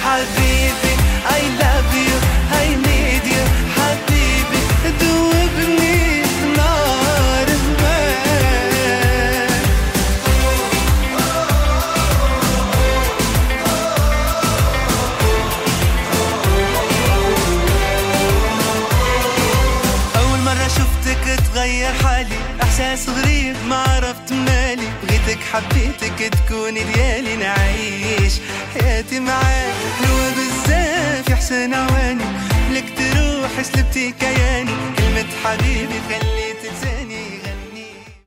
حبيبي I love you I need you حبيبي دوبني في نار هواك. أول مرة شفتك تغير حالي، إحساس غريب ما عرفت مالي، بغيتك حبيتك تكوني ديالي، نعيش حياتي معاك حلوة بزاف يا حسن عواني، لك تروح سلبتي كياني، كلمة حبيبي خليت لساني